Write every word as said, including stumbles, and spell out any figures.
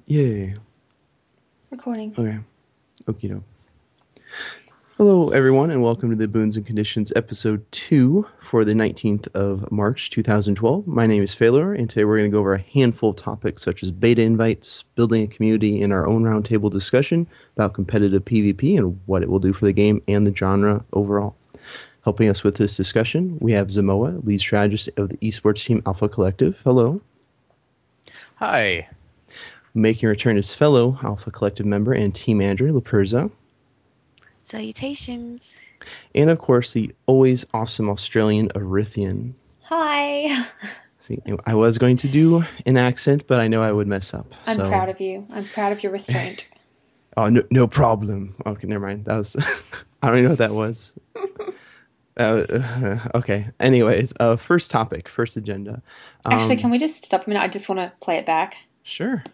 Yay. Recording. Okay. Okie doke. Hello, everyone, and welcome to the Boons and Conditions episode two for the nineteenth of March, two thousand twelve. My name is Phalor, and today we're going to go over a handful of topics such as beta invites, building a community, and our own roundtable discussion about competitive PvP and what it will do for the game and the genre overall. Helping us with this discussion, we have Zamoa, lead strategist of the esports team Alpha Collective. Hello. Hi. Making a return is fellow Alpha Collective member and team manager, Laperza. Salutations. And of course, the always awesome Australian Arithian. Hi. See, I was going to do an accent, but I know I would mess up. I'm so. proud of you. I'm proud of your restraint. Oh, no, no problem. Okay, never mind. That was, I don't even know what that was. uh, okay. Anyways, uh, first topic, first agenda. Um, Actually, can we just stop a minute? I just want to play it back. Sure.